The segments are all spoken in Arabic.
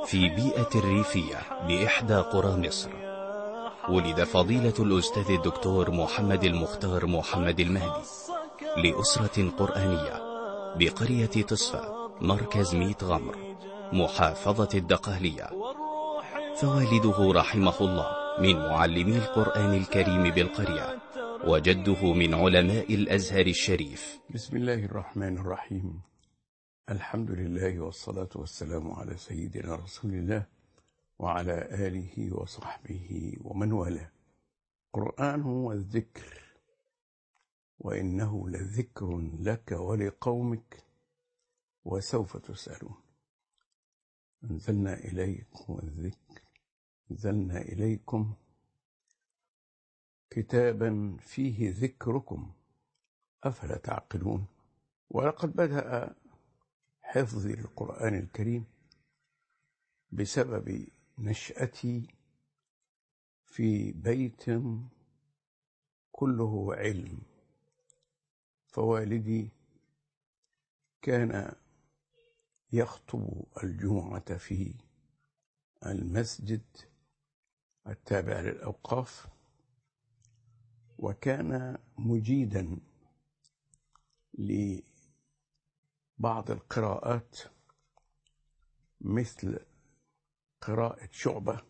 في بيئة ريفية بإحدى قرى مصر، ولد فضيلة الأستاذ الدكتور محمد المختار محمد المهدي لأسرة قرآنية بقرية تصفى مركز ميت غمر محافظة الدقهلية. فوالده رحمه الله من معلمي القرآن الكريم بالقرية، وجده من علماء الأزهر الشريف. بسم الله الرحمن الرحيم. الحمد لله والصلاة والسلام على سيدنا رسول الله وعلى آله وصحبه ومن والاه. قرآن والذكر، وإنه لذكر لك ولقومك وسوف تسألون. أنزلنا إليكم كتابا فيه ذكركم أفلا تعقلون. ولقد بدأ حفظي للقرآن الكريم بسبب نشأتي في بيت كله علم، فوالدي كان يخطب الجمعة في المسجد التابع للأوقاف، وكان مجيدا لبعض القراءات مثل قراءة شعبة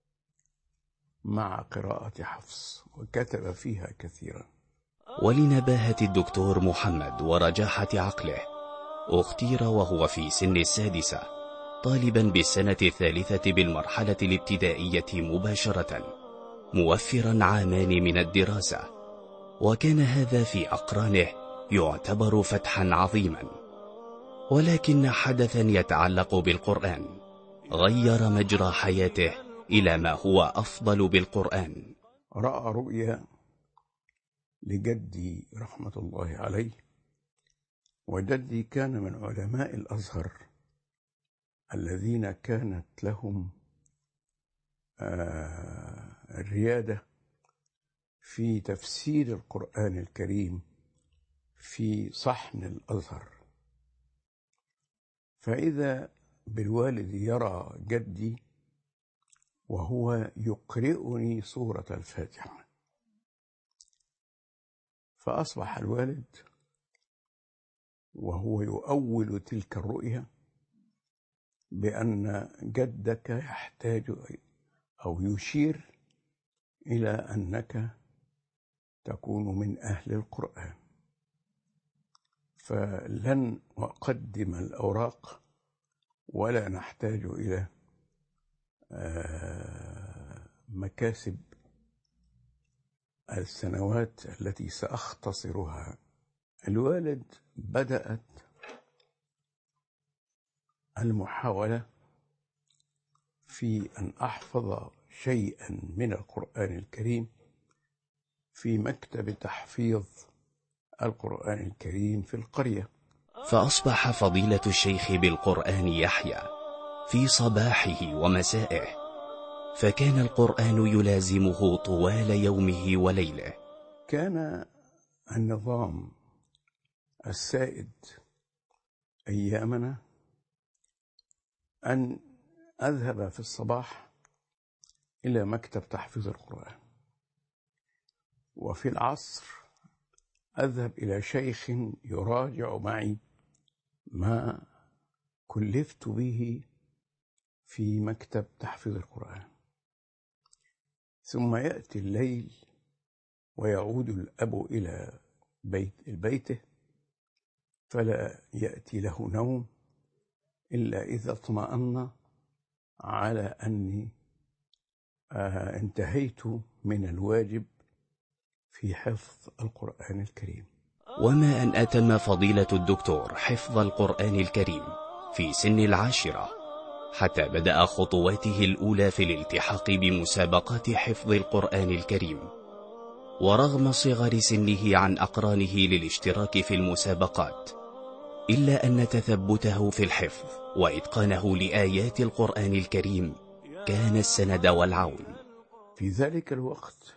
مع قراءة حفص، وكتب فيها كثيرا. ولنباهة الدكتور محمد ورجاحة عقله اختير وهو في سن السادسة طالبا بالسنة الثالثة بالمرحلة الابتدائية مباشرة، موفرا عامان من الدراسة، وكان هذا في أقرانه يعتبر فتحا عظيما. ولكن حدثا يتعلق بالقرآن غير مجرى حياته إلى ما هو أفضل بالقرآن. رأى رؤيا لجدي رحمة الله عليه، وجدي كان من علماء الأزهر الذين كانت لهم الريادة في تفسير القرآن الكريم في صحن الأزهر. فإذا بالوالد يرى جدي وهو يقرئني سورة الفاتحة، فأصبح الوالد وهو يؤول تلك الرؤيا بأن جدك يحتاج أو يشير إلى أنك تكون من أهل القرآن، فلن أقدم الأوراق ولا نحتاج إلى مكاسب السنوات التي سأختصرها. الوالد بدأت المحاولة في أن أحفظ شيئا من القرآن الكريم في مكتب تحفيظ القرآن الكريم في القرية. فأصبح فضيلة الشيخ بالقرآن يحيى في صباحه ومسائه، فكان القرآن يلازمه طوال يومه وليله. كان النظام السائد أيامنا أن أذهب في الصباح إلى مكتب تحفيظ القرآن، وفي العصر أذهب إلى شيخ يراجع معي ما كلفت به في مكتب تحفيظ القرآن. ثم يأتي الليل ويعود الأب إلى بيته، فلا يأتي له نوم إلا إذا اطمأن على أني انتهيت من الواجب في حفظ القرآن الكريم. وما أن أتم فضيلة الدكتور حفظ القرآن الكريم في سن 10، حتى بدأ خطواته الأولى في الالتحاق بمسابقات حفظ القرآن الكريم. ورغم صغر سنه عن أقرانه للاشتراك في المسابقات، إلا أن تثبته في الحفظ وإتقانه لآيات القرآن الكريم كان السند والعون. في ذلك الوقت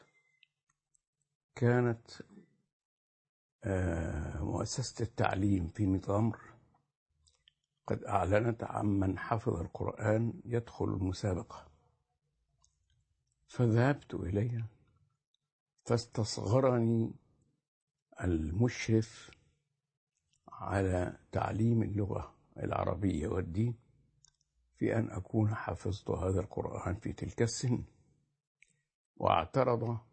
كانت مؤسسة التعليم في ميت غمر قد أعلنت عمن حفظ القرآن يدخل المسابقة، فذهبت إليها فاستصغرني المشرف على تعليم اللغة العربية والدين في أن أكون حفظت هذا القرآن في تلك السن، واعترض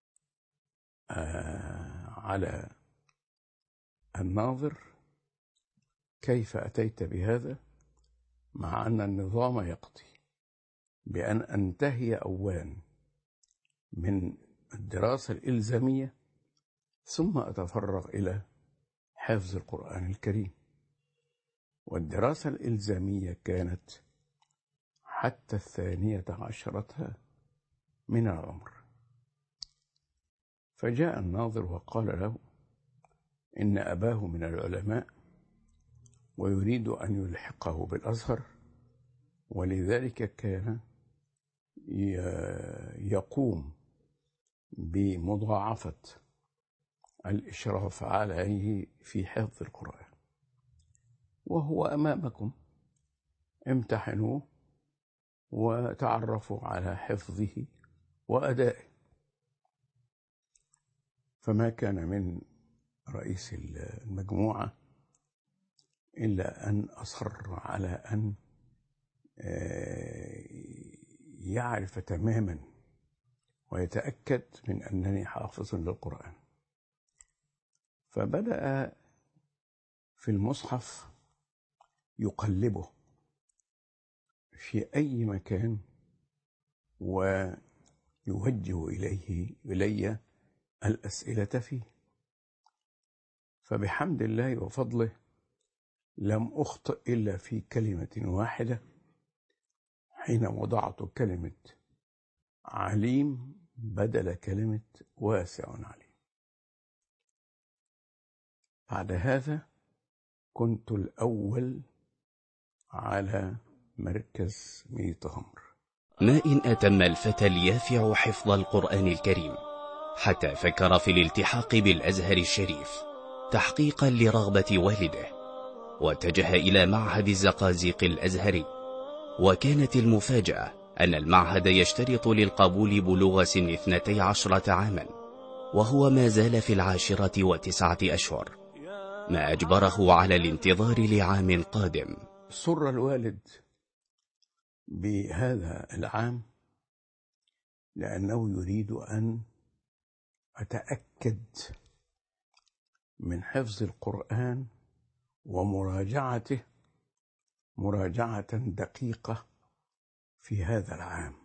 على الناظر: كيف أتيت بهذا مع أن النظام يقضي بأن أنتهي أولا من الدراسة الإلزامية ثم أتفرغ إلى حفظ القرآن الكريم؟ والدراسة الإلزامية كانت حتى 12 من العمر. فجاء الناظر وقال له إن أباه من العلماء ويريد أن يلحقه بالأزهر، ولذلك كان يقوم بمضاعفة الإشراف عليه في حفظ القرآن، وهو أمامكم، امتحنوه وتعرفوا على حفظه وأدائه. فما كان من رئيس المجموعة إلا أن أصر على أن يعرف تماما ويتأكد من أنني حافظ للقرآن. فبدأ في المصحف يقلبه في أي مكان ويوجه إلي الأسئلة فيه، فبحمد الله وفضله لم أخطئ إلا في كلمة واحدة حين وضعت كلمة عليم بدل كلمة واسع عليم. بعد هذا كنت الأول على مركز ميت غمر. ما إن أتم الفتى اليافع حفظ القرآن الكريم حتى فكر في الالتحاق بالأزهر الشريف تحقيقا لرغبة والده، واتجه إلى معهد الزقازيق الأزهري. وكانت المفاجأة أن المعهد يشترط للقبول بلوغ سن 12 عاما، وهو ما زال في 10 و9 أشهر، ما أجبره على الانتظار لعام قادم. سر الوالد بهذا العام لأنه يريد أن أتأكد من حفظ القرآن ومراجعته مراجعة دقيقة في هذا العام،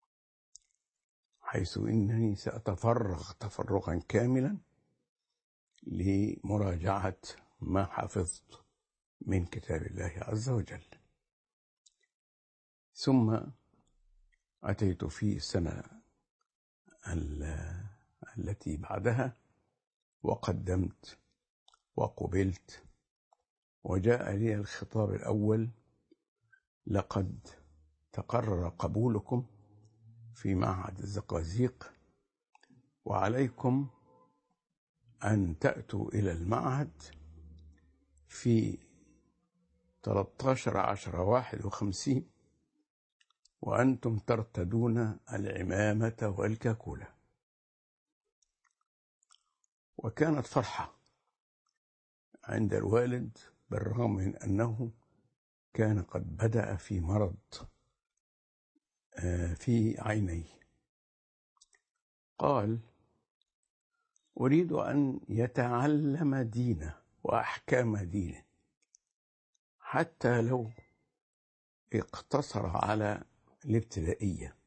حيث إنني سأتفرغ تفرغا كاملا لمراجعة ما حفظت من كتاب الله عز وجل. ثم أتيت في السنة التي بعدها وقدمت وقبلت، وجاء لي الخطاب الأول: لقد تقرر قبولكم في معهد الزقازيق، وعليكم أن تأتوا إلى المعهد في 13/10/51 وأنتم ترتدون العمامة والكاكولة. وكانت فرحة عند الوالد بالرغم من أنه كان قد بدأ في مرض في عينيه. قال: أريد أن يتعلم دينه وأحكام دينه حتى لو اقتصر على الابتدائية.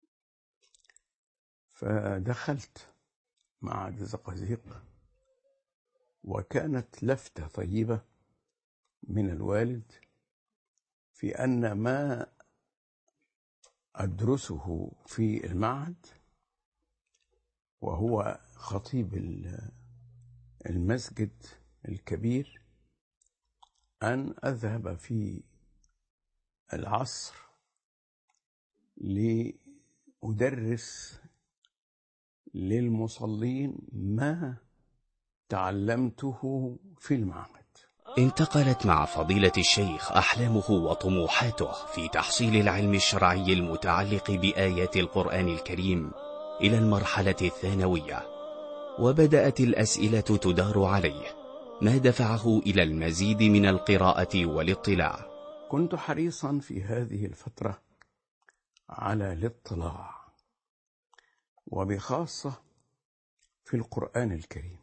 فدخلت معهد الزقازيق، وكانت لفتة طيبة من الوالد في أن ما أدرسه في المعهد، وهو خطيب المسجد الكبير، أن أذهب في العصر لأدرس للمصلين ما تعلمته في المعهد. انتقلت مع فضيلة الشيخ أحلامه وطموحاته في تحصيل العلم الشرعي المتعلق بآيات القرآن الكريم إلى المرحلة الثانوية، وبدأت الأسئلة تدار عليه، ما دفعه إلى المزيد من القراءة والاطلاع. كنت حريصا في هذه الفترة على الاطلاع، وبخاصة في القرآن الكريم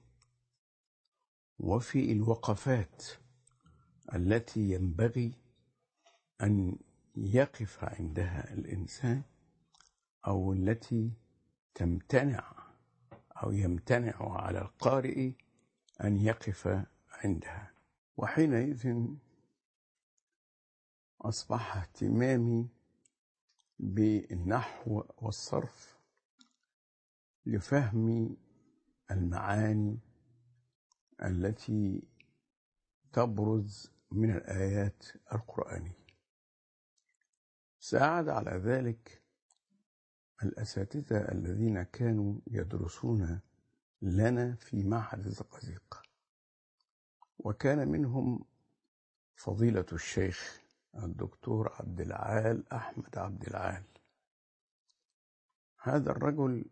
وفي الوقفات التي ينبغي أن يقف عندها الإنسان، أو التي تمتنع أو يمتنع على القارئ أن يقف عندها. وحينئذ أصبح اهتمامي بالنحو والصرف لفهم المعاني التي تبرز من الآيات القرآنية. ساعد على ذلك الأساتذة الذين كانوا يدرسون لنا في معهد الزقازيق، وكان منهم فضيلة الشيخ الدكتور عبد العال أحمد عبد العال. هذا الرجل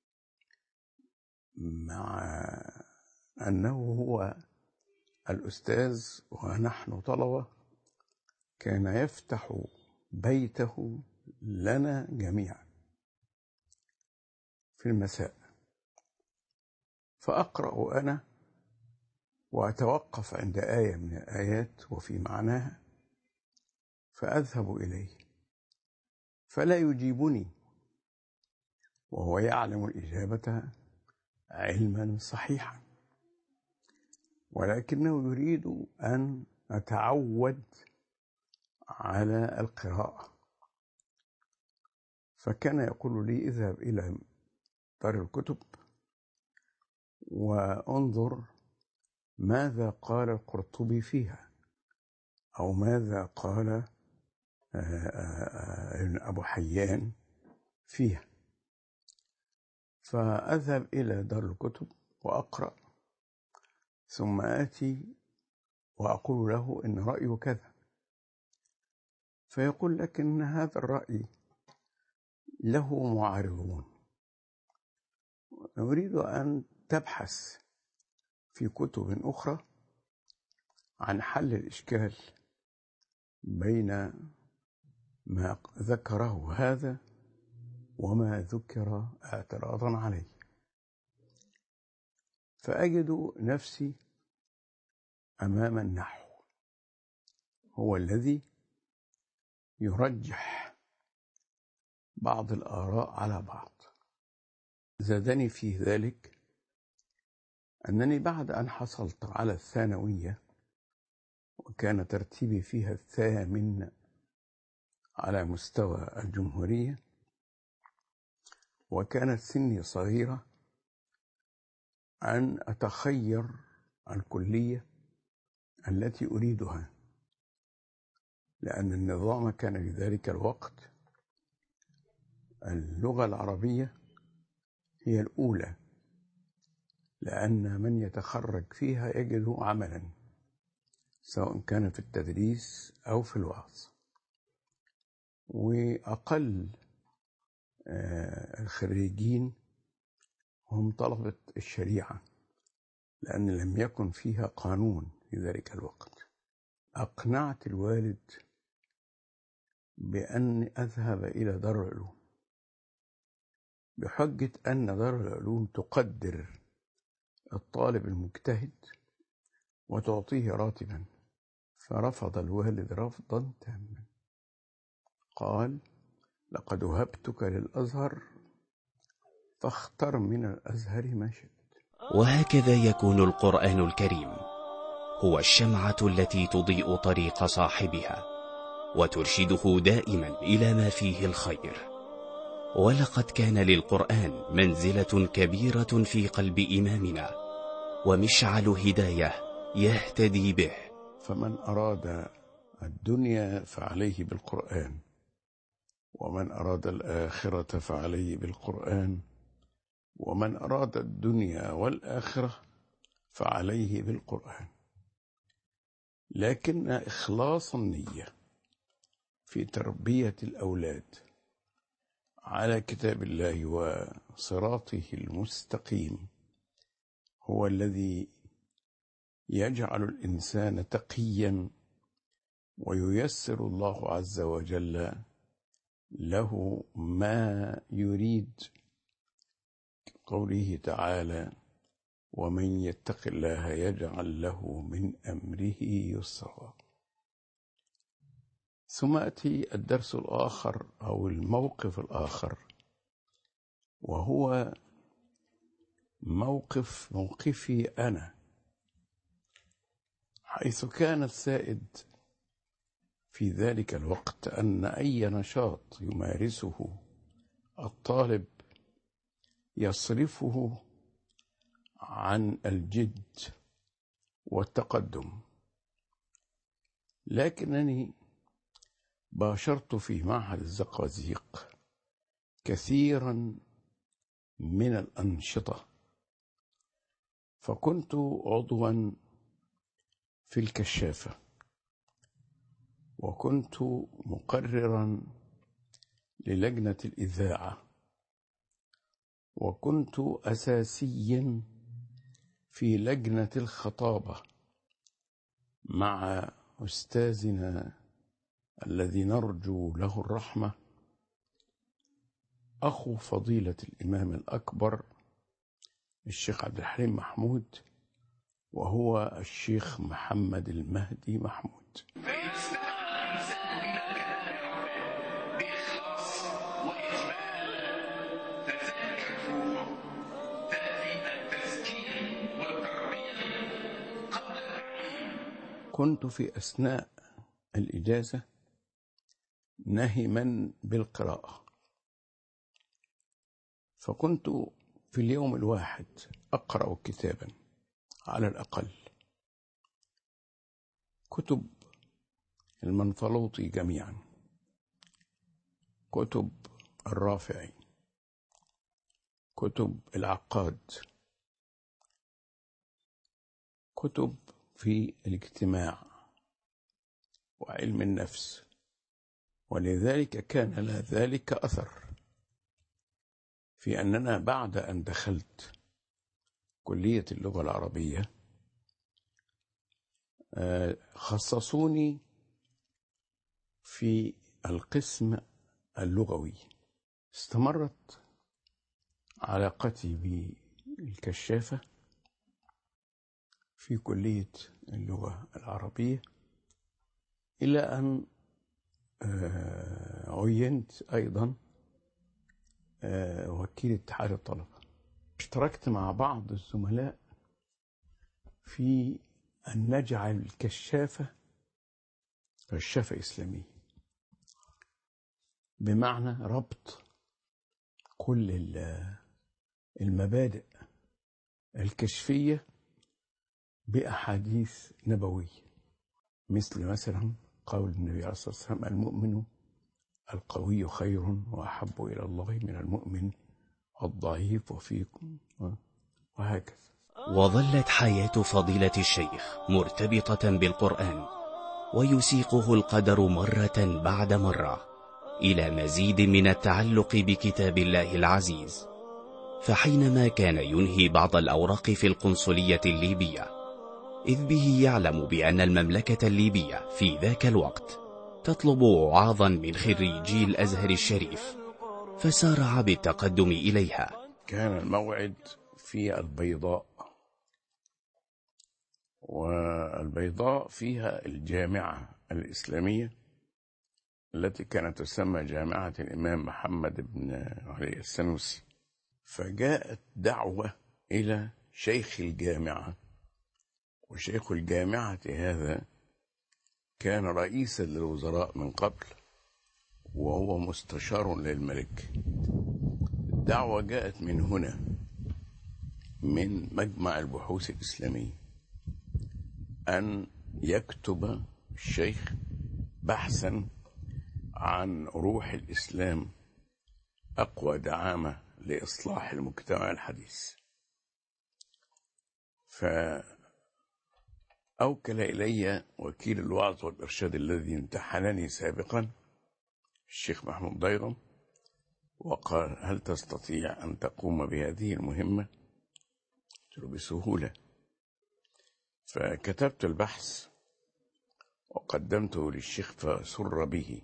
مع أنه هو الأستاذ ونحن طلبة كان يفتح بيته لنا جميعا في المساء، فأقرأ أنا وأتوقف عند آية من الآيات وفي معناها، فأذهب إليه فلا يجيبني وهو يعلم الإجابة علما صحيحا، ولكنه يريد أن أتعود على القراءة. فكان يقول لي: اذهب إلى دار الكتب وانظر ماذا قال القرطبي فيها، أو ماذا قال أبو حيان فيها. فأذهب إلى دار الكتب وأقرأ، ثم آتي وأقول له إن رأيه كذا، فيقول لك إن هذا الرأي له معارضون، نريد أن تبحث في كتب أخرى عن حل الإشكال بين ما ذكره هذا وما ذكر اعتراضا عليه. فأجد نفسي أمام النحو هو الذي يرجح بعض الآراء على بعض. زادني في ذلك أنني بعد أن حصلت على الثانوية، وكان ترتيبي فيها 8 على مستوى الجمهورية، وكانت سني صغيرة، أن أتخير الكلية التي أريدها، لأن النظام كان في ذلك الوقت اللغة العربية هي الأولى، لأن من يتخرج فيها يجد عملا سواء كان في التدريس أو في الوعظ، وأقل الخريجين هم طلبة الشريعة، لأن لم يكن فيها قانون في ذلك الوقت. أقنعت الوالد بأن أذهب إلى دار العلوم بحجة أن دار العلوم تقدر الطالب المجتهد وتعطيه راتبا. فرفض الوالد رفضا تاما، قال: لقد وهبتك للأزهر فاختر من الأزهر ما شئت. وهكذا يكون القرآن الكريم هو الشمعة التي تضيء طريق صاحبها وترشده دائما إلى ما فيه الخير. ولقد كان للقرآن منزلة كبيرة في قلب إمامنا، ومشعل هداية يهتدي به. فمن أراد الدنيا فعليه بالقرآن، ومن أراد الآخرة فعليه بالقرآن، ومن أراد الدنيا والآخرة فعليه بالقرآن. لكن إخلاص النية في تربية الأولاد على كتاب الله وصراطه المستقيم هو الذي يجعل الإنسان تقيا، وييسر الله عز وجل له ما يريد. قوله تعالى: ومن يتق الله يجعل له من أمره يسرا. ثم يأتي الدرس الآخر أو الموقف الآخر، وهو موقفي أنا، حيث كان السائد في ذلك الوقت أن أي نشاط يمارسه الطالب يصرفه عن الجد والتقدم. لكنني باشرت في معهد الزقازيق كثيرا من الأنشطة، فكنت عضوا في الكشافة، وكنت مقررا للجنة الإذاعة، وكنت أساسيا في لجنة الخطابة مع أستاذنا الذي نرجو له الرحمة، أخو فضيلة الإمام الأكبر الشيخ عبد الحليم محمود، وهو الشيخ محمد المهدي محمود. كنت في أثناء الإجازة نهما بالقراءة، فكنت في اليوم الواحد أقرأ كتابا على الأقل، كتب المنفلوطي جميعا، كتب الرافعي، كتب العقاد، كتب في الاجتماع وعلم النفس. ولذلك كان له ذلك أثر في أننا بعد أن دخلت كلية اللغة العربية خصصوني في القسم اللغوي. استمرت علاقتي بالكشافة في كلية اللغة العربية إلى أن عينت أيضا وكيل اتحاد الطلبة. اشتركت مع بعض الزملاء في أن نجعل الكشافة إسلامية، بمعنى ربط كل المبادئ الكشفية بأحاديث نبوية، مثلا قول النبي عليه الصلاة والسلام: المؤمن القوي خير وأحب إلى الله من المؤمن الضعيف وفيكم، وهكذا. وظلت حياة فضيلة الشيخ مرتبطة بالقرآن، ويسيقه القدر مرة بعد مرة إلى مزيد من التعلق بكتاب الله العزيز. فحينما كان ينهي بعض الأوراق في القنصلية الليبية، إذ به يعلم بأن المملكة الليبية في ذاك الوقت تطلب وعاظا من خريجي الأزهر الشريف، فسارع بالتقدم إليها. كان الموعد في البيضاء، والبيضاء فيها الجامعة الإسلامية التي كانت تسمى جامعة الإمام محمد بن علي السنوسي. فجاءت دعوة إلى شيخ الجامعة، وشيخ الجامعة هذا كان رئيسا للوزراء من قبل، وهو مستشار للملك. الدعوة جاءت من هنا، من مجمع البحوث الإسلامية، أن يكتب الشيخ بحثا عن روح الإسلام، أقوى دعامة لإصلاح المجتمع الحديث. أوكل إلي وكيل الوعظ والإرشاد الذي امتحنني سابقا الشيخ محمود ضيغم، وقال: هل تستطيع أن تقوم بهذه المهمة؟ قلت له: بسهولة. فكتبت البحث وقدمته للشيخ فسر به،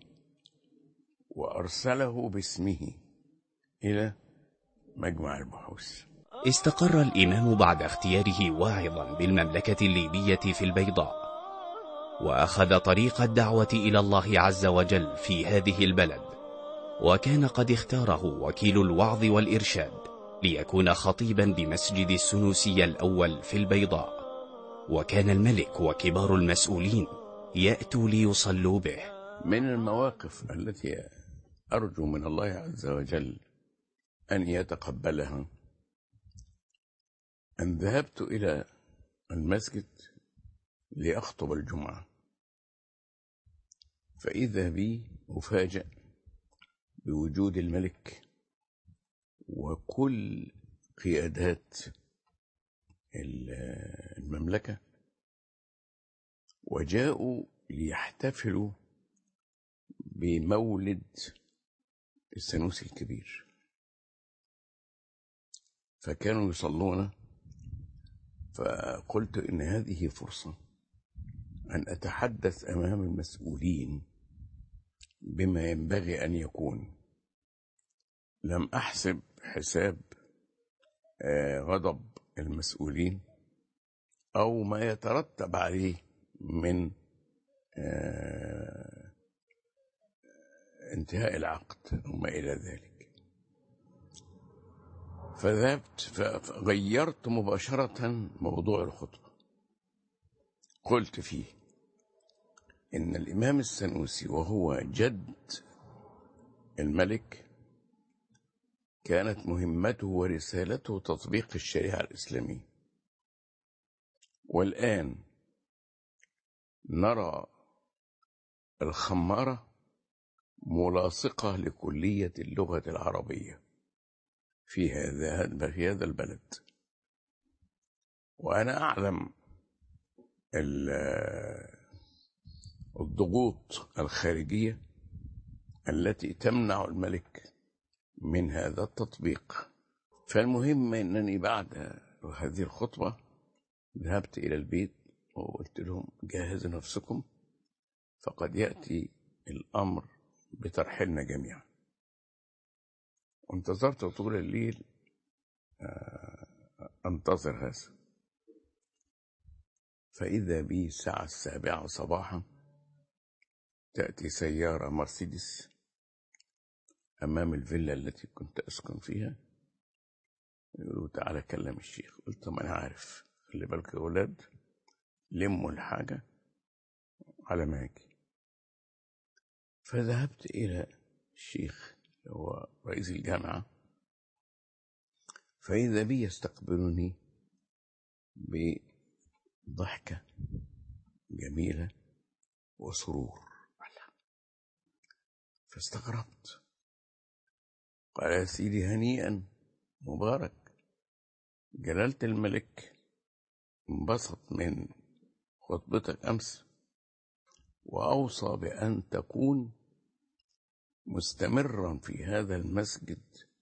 وأرسله باسمه إلى مجمع البحوث. استقر الإمام بعد اختياره واعظا بالمملكة الليبية في البيضاء، وأخذ طريق الدعوة إلى الله عز وجل في هذه البلد، وكان قد اختاره وكيل الوعظ والإرشاد ليكون خطيبا بمسجد السنوسي الأول في البيضاء، وكان الملك وكبار المسؤولين يأتوا ليصلوا به. من المواقف التي أرجو من الله عز وجل أن يتقبلها أن ذهبت إلى المسجد لأخطب الجمعة، فإذا بي أفاجأ بوجود الملك وكل قيادات المملكة، وجاءوا ليحتفلوا بمولد السنوسي الكبير، فكانوا يصلون. فقلت إن هذه فرصة أن أتحدث أمام المسؤولين بما ينبغي أن يكون. لم أحسب حساب غضب المسؤولين أو ما يترتب عليه من انتهاء العقد وما إلى ذلك. فذهبت فغيرت مباشرة موضوع الخطبة. قلت فيه إن الإمام السنوسي وهو جد الملك كانت مهمته ورسالته تطبيق الشريعة الإسلامية، والآن نرى الخمارة ملاصقة لكلية اللغة العربية في هذا البلد، وأنا أعلم الضغوط الخارجية التي تمنع الملك من هذا التطبيق. فالمهم أنني بعد هذه الخطبة ذهبت إلى البيت وقلت لهم: جهزوا نفسكم، فقد يأتي الأمر بترحيلنا جميعا. وانتظرت طول الليل أنتظر هذا، فإذا بي الساعة 7 صباحا تأتي سيارة مرسيدس أمام الفيلا التي كنت أسكن فيها، يقولوا: تعالى كلم الشيخ. قلت: طب أنا عارف، خلي بالك يا أولاد، لموا الحاجة على ما أجي. فذهبت إلى الشيخ هو رئيس الجامعة، فإذا بي يستقبلني بضحكة جميلة وسرور. فاستغربت. قال: يا سيدي هنيئا مبارك، جلالة الملك انبسط من خطبتك أمس وأوصى بأن تكون مستمرا في هذا المسجد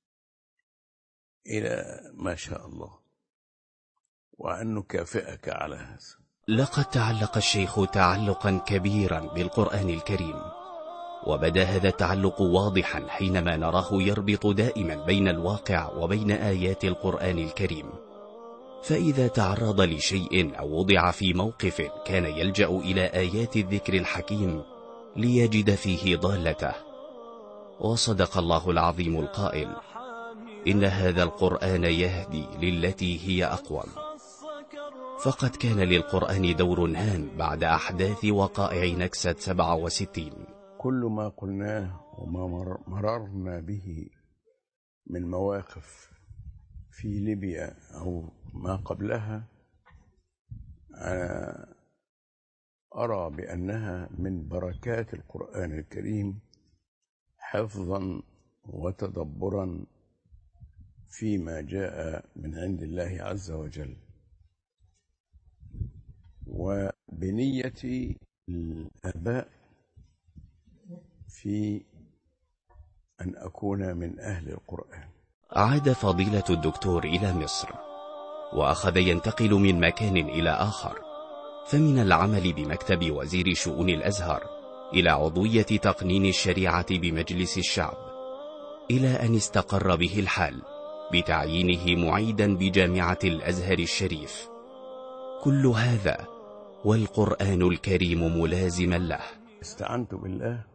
إلى ما شاء الله، وأن نكافئك على هذا. لقد تعلق الشيخ تعلقا كبيرا بالقرآن الكريم، وبدا هذا التعلق واضحا حينما نراه يربط دائما بين الواقع وبين آيات القرآن الكريم، فإذا تعرض لشيء أو وضع في موقف كان يلجأ إلى آيات الذكر الحكيم ليجد فيه ضالته. وصدق الله العظيم القائل: إن هذا القرآن يهدي للتي هي أقوم. فقد كان للقرآن دور هام بعد أحداث وقائع نكسة 67. كل ما قلناه وما مررنا به من مواقف في ليبيا أو ما قبلها، أنا أرى بأنها من بركات القرآن الكريم حفظا وتدبرا فيما جاء من عند الله عز وجل. بنية الآباء في أن أكون من أهل القرآن. عاد فضيلة الدكتور إلى مصر، وأخذ ينتقل من مكان إلى آخر، فمن العمل بمكتب وزير شؤون الأزهر إلى عضوية تقنين الشريعة بمجلس الشعب، إلى أن استقر به الحال بتعيينه معيدا بجامعة الأزهر الشريف. كل هذا والقرآن الكريم ملازما له. استعنت بالله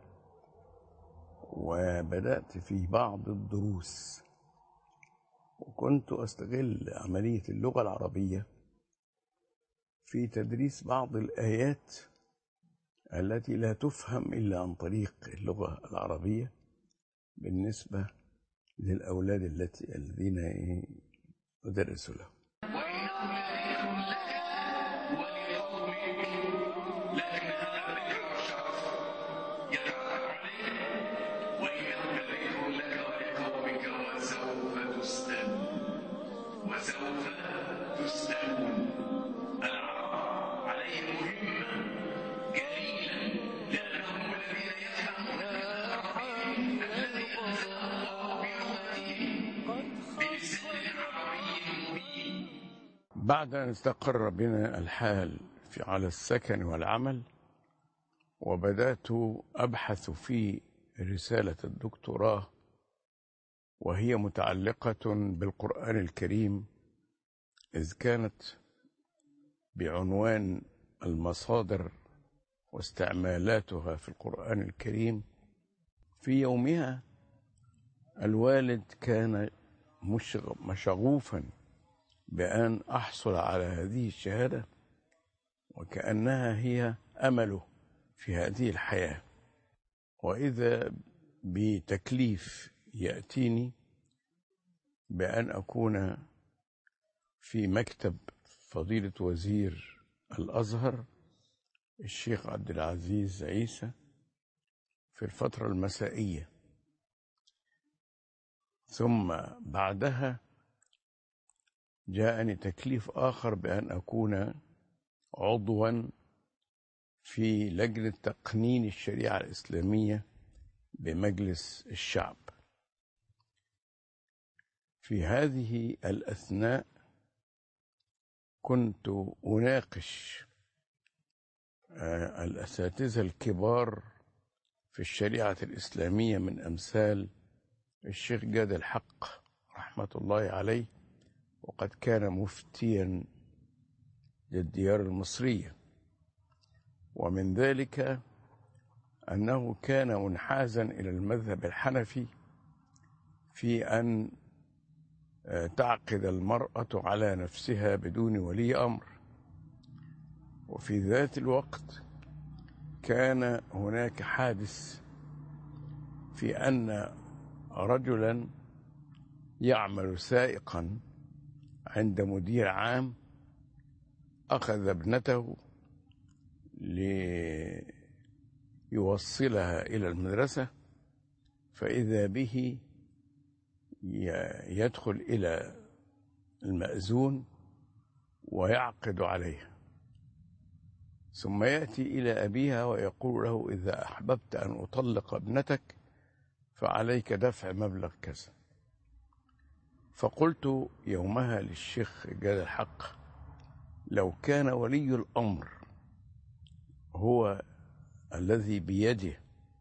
وبدأت في بعض الدروس، وكنت أستغل عملية اللغة العربية في تدريس بعض الآيات التي لا تفهم إلا عن طريق اللغة العربية بالنسبة للأولاد الذين أدرس لهم. بعد أن استقر بنا الحال على السكن والعمل، وبدأت أبحث في رسالة الدكتوراه، وهي متعلقة بالقرآن الكريم، إذ كانت بعنوان المصادر واستعمالاتها في القرآن الكريم. في يومها الوالد كان مشغوفا بأن أحصل على هذه الشهادة، وكأنها هي أمله في هذه الحياة، وإذا بتكليف يأتيني بأن أكون في مكتب فضيلة وزير الأزهر الشيخ عبد العزيز عيسى في الفترة المسائية، ثم بعدها جاءني تكليف آخر بأن أكون عضوا في لجنة تقنين الشريعة الإسلامية بمجلس الشعب. في هذه الأثناء كنت أناقش الأساتذة الكبار في الشريعة الإسلامية من أمثال الشيخ جاد الحق رحمة الله عليه، وقد كان مفتيا للديار المصرية، ومن ذلك أنه كان منحازا إلى المذهب الحنفي في أن تعقد المرأة على نفسها بدون ولي أمر. وفي ذات الوقت كان هناك حادث في أن رجلا يعمل سائقا عند مدير عام أخذ ابنته ليوصلها إلى المدرسة، فإذا به يدخل إلى المأذون ويعقد عليها، ثم يأتي إلى أبيها ويقول له: إذا أحببت أن أطلق ابنتك فعليك دفع مبلغ كذا. فقلت يومها للشيخ جاد الحق: لو كان ولي الأمر هو الذي بيده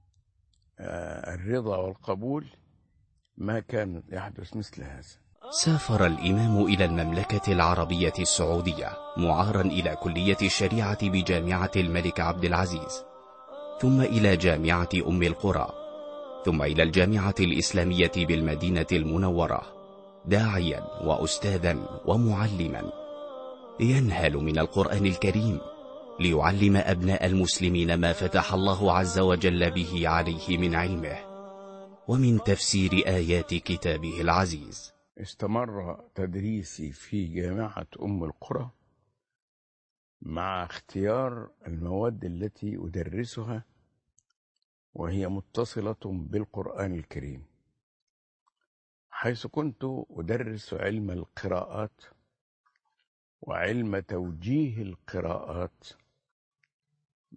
الرضا والقبول ما كان يحدث مثل هذا. سافر الإمام إلى المملكة العربية السعودية معارا إلى كلية الشريعة بجامعة الملك عبد العزيز، ثم إلى جامعة أم القرى، ثم إلى الجامعة الإسلامية بالمدينة المنورة، داعيا وأستاذا ومعلما، ينهل من القرآن الكريم ليعلم أبناء المسلمين ما فتح الله عز وجل به عليه من علمه ومن تفسير آيات كتابه العزيز. استمر تدريسي في جامعة أم القرى مع اختيار المواد التي أدرسها وهي متصلة بالقرآن الكريم، حيث كنت أدرس علم القراءات وعلم توجيه القراءات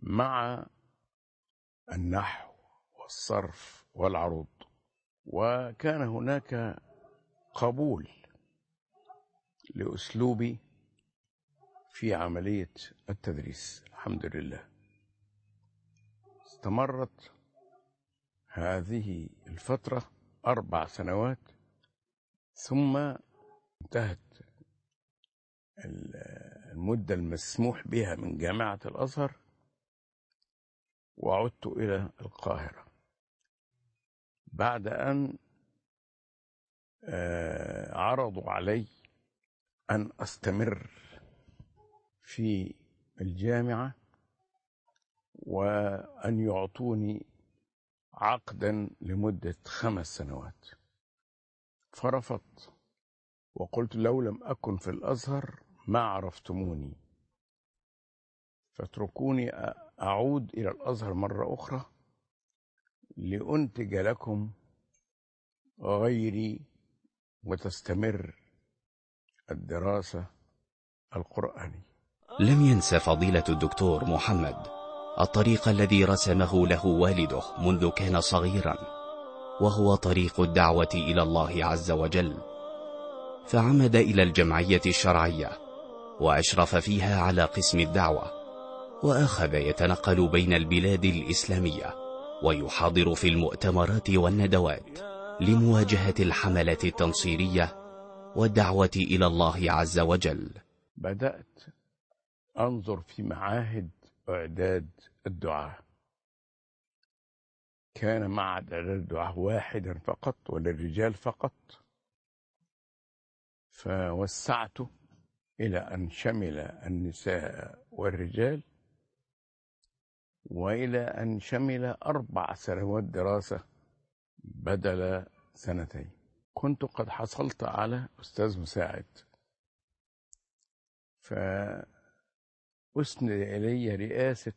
مع النحو والصرف والعروض، وكان هناك قبول لأسلوبي في عملية التدريس الحمد لله. استمرت هذه الفترة 4 سنوات، ثم انتهت المدة المسموح بها من جامعة الأزهر، وعدت إلى القاهرة بعد أن عرضوا علي أن أستمر في الجامعة وأن يعطوني عقدا لمدة 5 سنوات، فرفضت وقلت لو لم أكن في الأزهر ما عرفتموني، فاتركوني أعود إلى الأزهر مرة أخرى لأنتج لكم غيري وتستمر الدراسة القرآنية. لم ينس فضيلة الدكتور محمد الطريق الذي رسمه له والده منذ كان صغيرا، وهو طريق الدعوة إلى الله عز وجل، فعمد إلى الجمعية الشرعية وأشرف فيها على قسم الدعوة، وأخذ يتنقل بين البلاد الإسلامية ويحاضر في المؤتمرات والندوات لمواجهة الحملة التنصيرية والدعوة إلى الله عز وجل. بدأت أنظر في معاهد إعداد الدعاة، كان معهد إعداد الدعاة واحدا فقط وللرجال فقط، فوسعته إلى أن شمل النساء والرجال، وإلى أن شمل 4 سنوات دراسة بدل 2 سنين. كنت قد حصلت على أستاذ مساعد، فأسند إلي رئاسة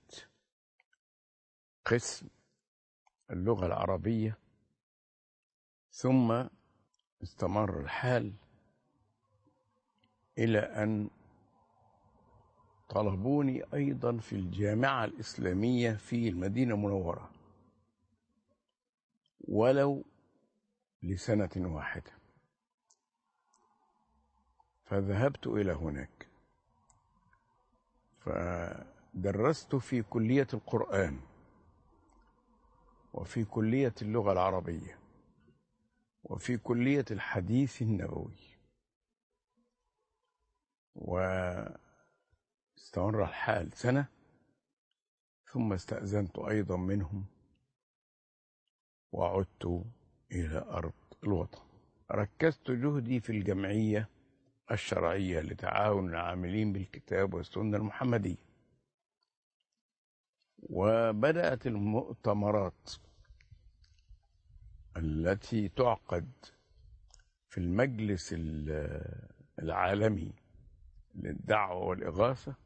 قسم اللغة العربية، ثم استمر الحال إلى أن طلبوني أيضا في الجامعة الإسلامية في المدينة المنورة ولو ل1 سنة، فذهبت إلى هناك فدرست في كلية القرآن وفي كلية اللغة العربية وفي كلية الحديث النبوي، واستمر الحال 1 سنة، ثم استأذنت أيضا منهم وعدت إلى أرض الوطن. ركزت جهدي في الجمعية الشرعية لتعاون العاملين بالكتاب والسنة المحمدية، وبدأت المؤتمرات التي تعقد في المجلس العالمي للدعوة والإغاثة،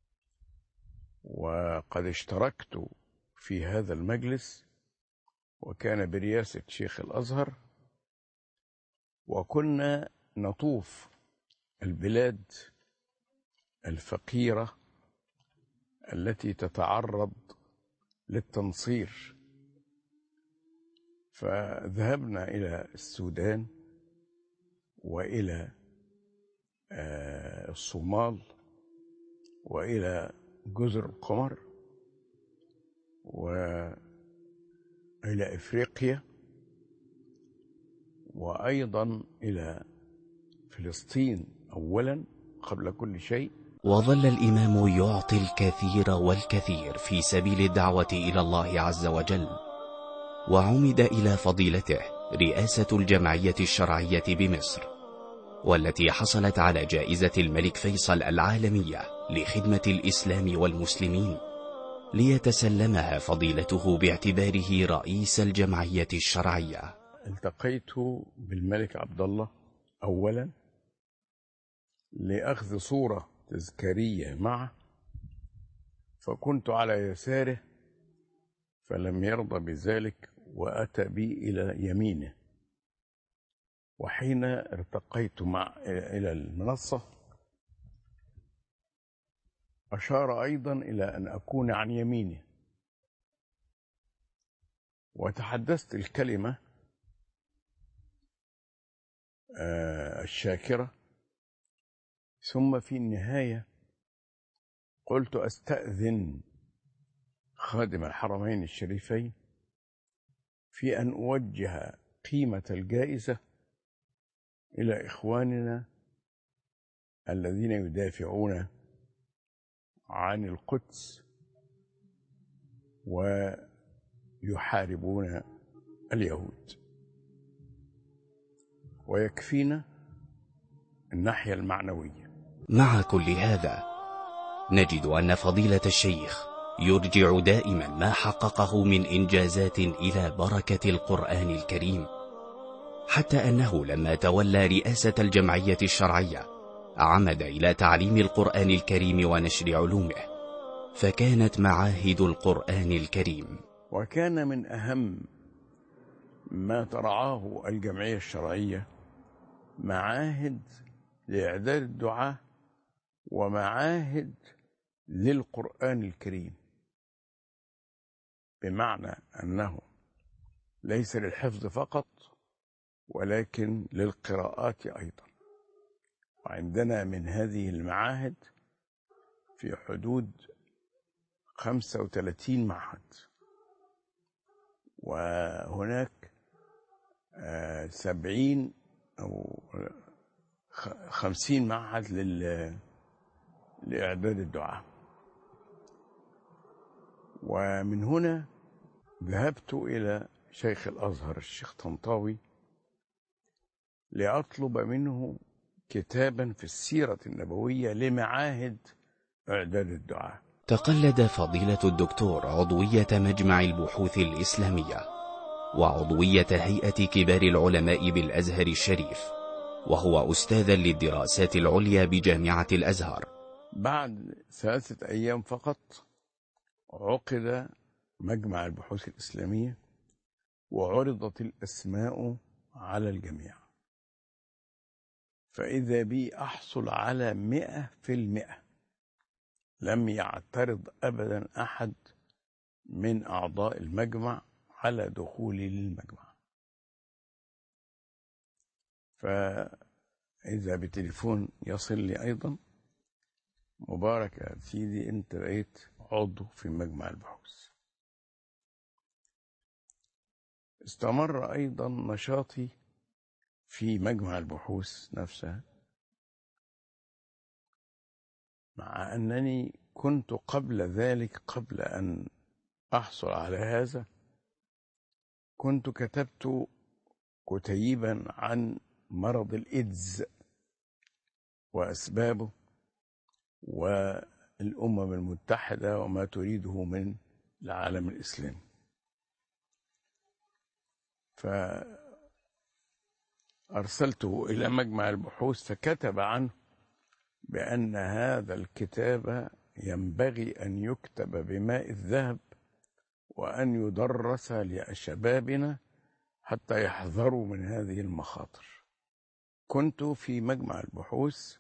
وقد اشتركت في هذا المجلس، وكان برئاسة شيخ الأزهر، وكنا نطوف البلاد الفقيرة التي تتعرض للتنصير، فذهبنا إلى السودان وإلى الصومال وإلى جزر القمر وإلى إفريقيا، وأيضا إلى فلسطين أولا قبل كل شيء. وظل الإمام يعطي الكثير والكثير في سبيل الدعوة إلى الله عز وجل، وعمد إلى فضيلته رئاسة الجمعية الشرعية بمصر، والتي حصلت على جائزة الملك فيصل العالمية لخدمة الإسلام والمسلمين، ليتسلمها فضيلته باعتباره رئيس الجمعية الشرعية. التقيت بالملك عبد الله أولا لأخذ صورة تذكارية معه، فكنت على يساره فلم يرضى بذلك وأتى بي إلى يمينه، وحين ارتقيت إلى المنصة أشار أيضا إلى أن أكون عن يمينه، وتحدثت الكلمة الشاكرة، ثم في النهاية قلت أستأذن خادم الحرمين الشريفين في أن أوجه قيمة الجائزة إلى إخواننا الذين يدافعون عن القدس ويحاربون اليهود، ويكفينا الناحية المعنوية. مع كل هذا نجد أن فضيلة الشيخ يرجع دائما ما حققه من إنجازات إلى بركة القرآن الكريم، حتى أنه لما تولى رئاسة الجمعية الشرعية عمد إلى تعليم القرآن الكريم ونشر علومه، فكانت معاهد القرآن الكريم. وكان من أهم ما ترعاه الجمعية الشرعية معاهد لإعداد الدعاة ومعاهد للقرآن الكريم، بمعنى أنه ليس للحفظ فقط ولكن للقراءات أيضا. وعندنا من هذه المعاهد في حدود 35 معهد، وهناك 70 أو 50 معهد لإعداد الدعاء. ومن هنا ذهبت إلى شيخ الأزهر الشيخ طنطاوي لأطلب منه كتابا في السيرة النبوية لمعاهد إعداد الدعاء. تقلد فضيلة الدكتور عضوية مجمع البحوث الإسلامية وعضوية هيئة كبار العلماء بالأزهر الشريف، وهو أستاذا للدراسات العليا بجامعة الأزهر. بعد 3 أيام فقط عقد مجمع البحوث الإسلامية وعرضت الأسماء على الجميع، فإذا بي أحصل على 100%. لم يعترض أبدا أحد من أعضاء المجمع على دخولي للمجمع. فإذا بتليفون يصل لي أيضا: مبارك يا سيدي، أنت بقيت عضو في مجمع البحوث. استمر أيضا نشاطي في مجمع البحوث نفسها، مع أنني كنت قبل ذلك، قبل أن أحصل على هذا، كنت كتبت كتيبا عن مرض الإيدز وأسبابه والأمم المتحدة وما تريده من العالم الإسلامي. فأرسلته إلى مجمع البحوث فكتب عنه بأن هذا الكتاب ينبغي أن يكتب بماء الذهب وأن يدرس لشبابنا حتى يحذروا من هذه المخاطر. كنت في مجمع البحوث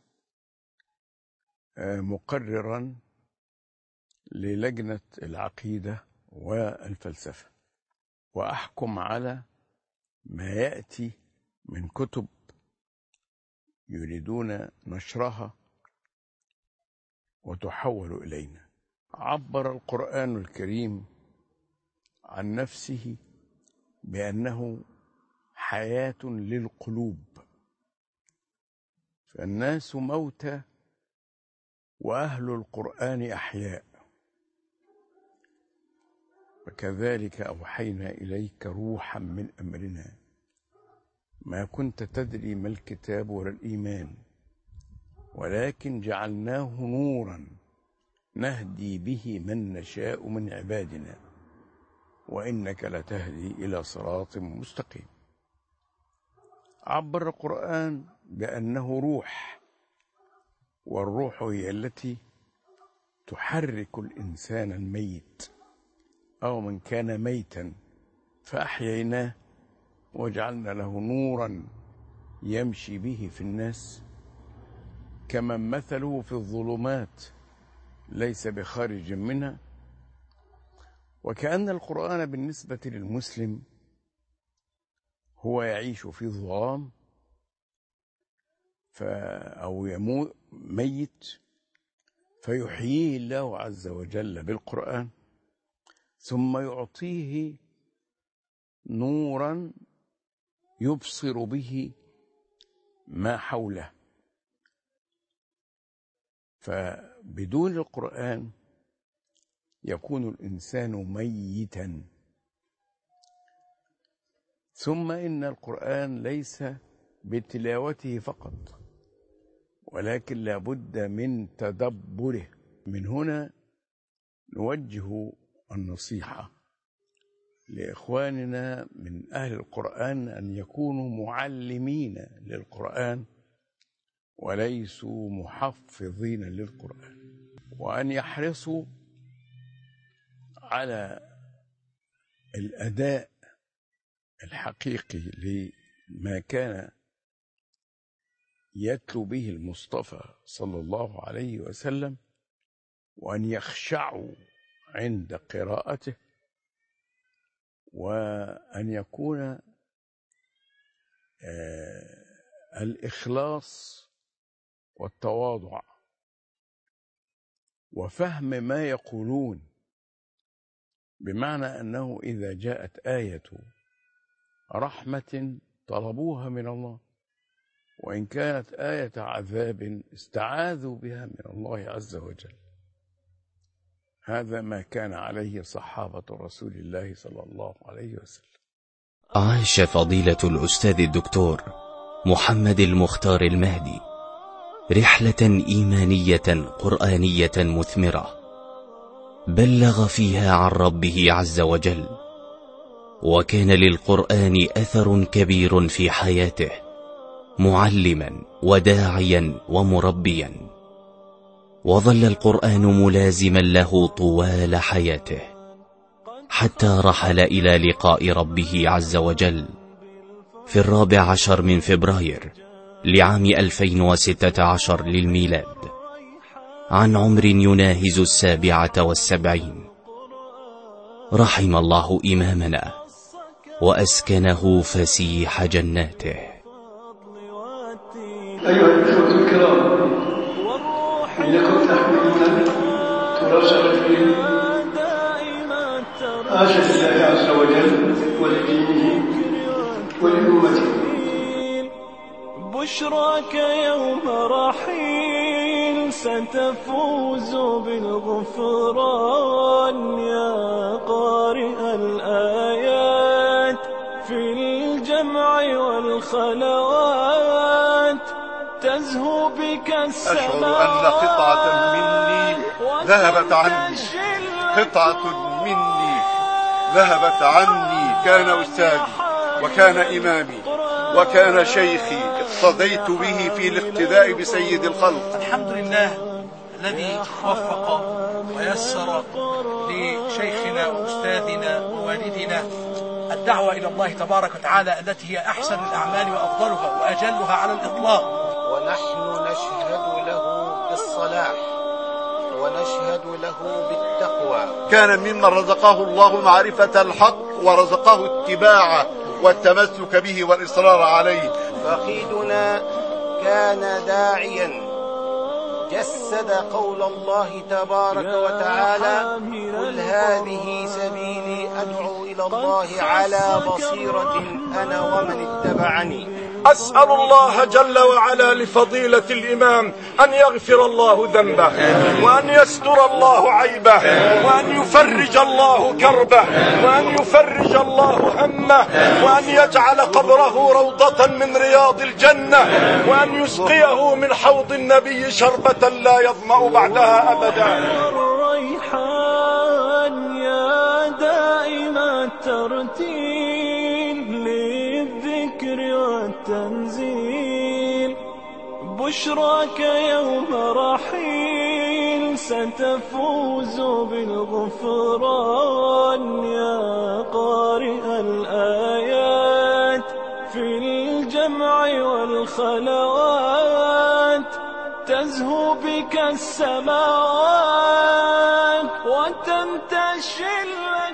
مقررا للجنة العقيدة والفلسفة، وأحكم على ما يأتي من كتب يريدون نشرها وتحول إلينا. عبر القرآن الكريم عن نفسه بأنه حياة للقلوب، فالناس موتى وأهل القرآن أحياء، وكذلك أوحينا إليك روحا من أمرنا ما كنت تدري ما الكتاب ولا الإيمان ولكن جعلناه نورا نهدي به من نشاء من عبادنا وإنك لتهدي إلى صراط مستقيم. عبر القرآن بأنه روح، والروح هي التي تحرك الإنسان الميت أو من كان ميتا فأحييناه وجعلنا له نورا يمشي به في الناس كمن مثله في الظلمات ليس بخارج منها. وكأن القرآن بالنسبة للمسلم هو يعيش في ظلام أو يموت ميت، فيحييه الله عز وجل بالقرآن، ثم يعطيه نورا يبصر به ما حوله. فبدون القرآن يكون الإنسان ميتا. ثم إن القرآن ليس بتلاوته فقط، ولكن لابد من تدبره. من هنا نوجه النصيحة لإخواننا من أهل القرآن أن يكونوا معلمين للقرآن وليسوا محفظين للقرآن، وأن يحرصوا على الأداء الحقيقي لما كان يتلو به المصطفى صلى الله عليه وسلم، وأن يخشعوا عند قراءته، وأن يكون الإخلاص والتواضع وفهم ما يقولون، بمعنى أنه إذا جاءت آية رحمة طلبوها من الله، وإن كانت آية عذاب استعاذوا بها من الله عز وجل. هذا ما كان عليه صحابة رسول الله صلى الله عليه وسلم. عاش فضيلة الأستاذ الدكتور محمد المختار المهدي رحلة إيمانية قرآنية مثمرة، بلغ فيها عن ربه عز وجل، وكان للقرآن أثر كبير في حياته، معلما وداعيا ومربيا، وظل القرآن ملازما له طوال حياته، حتى رحل إلى لقاء ربه عز وجل في 14 فبراير لعام 2016 للميلاد، عن عمر يناهز 77. رحم الله إمامنا وأسكنه فسيح جناته. أيها الأخوة الكرام، إنكم تحملون تراث رجل عاش لله عز وجل ولدينه ولأمته. بشراك يوم رحيل ستفوز بالغفران، يا قارئ الآيات في الجمع والخلوات تزهو بك السماء. أشعر أن قطعة مني ذهبت عني، قطعة مني ذهبت عني. كان أستاذي وكان إمامي وكان شيخي، اقتديت به في الاقتداء بسيد الخلق. الحمد لله الذي وفق ويسر لشيخنا وأستاذنا ووالدنا الدعوة إلى الله تبارك وتعالى، التي هي أحسن الأعمال وأفضلها وأجلها على الإطلاق. ونحن نشهد له بالصلاح ونشهد له بالتقوى. كان ممن رزقه الله معرفة الحق ورزقه اتباعه والتمسك به والإصرار عليه. فقيدنا كان داعيا جسد قول الله تبارك وتعالى: قل هذه سبيلي أدعو إلى الله على بصيرة أنا ومن اتبعني. أسأل الله جل وعلا لفضيلة الإمام أن يغفر الله ذنبه، وأن يستر الله عيبه، وأن يفرج الله كربه، وأن يفرج الله همه، وأن يجعل قبره روضة من رياض الجنة، وأن يسقيه من حوض النبي شربة لا يظمأ بعدها أبدا. الريحان يا دائم الترتيل للذكر والتنزيل، بشراك يوم رحيل ستفوز بالغفران، يا قارئ الآيات في الجمع والخلوات تزهو بك السماوات وتنتشي